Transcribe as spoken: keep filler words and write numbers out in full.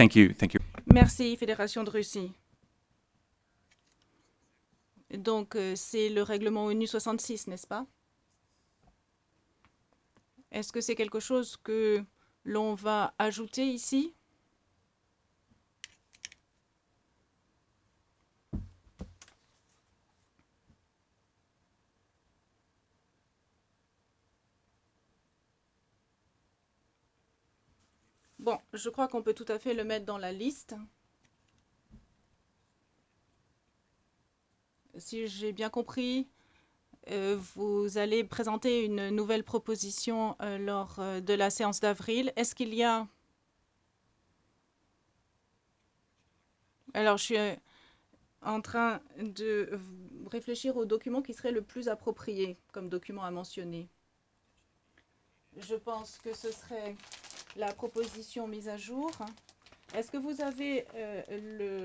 Thank you, thank you. Merci, Fédération de Russie. Donc, euh, c'est le règlement ONU soixante-six, n'est-ce pas? Est-ce que c'est quelque chose que l'on va ajouter ici? Bon, je crois qu'on peut tout à fait le mettre dans la liste. Si j'ai bien compris, euh, vous allez présenter une nouvelle proposition euh, lors euh, de la séance d'avril. Est-ce qu'il y a... Alors, je suis euh, en train de v- réfléchir au document qui serait le plus approprié comme document à mentionner. Je pense que ce serait la proposition mise à jour. Est-ce que vous avez euh, le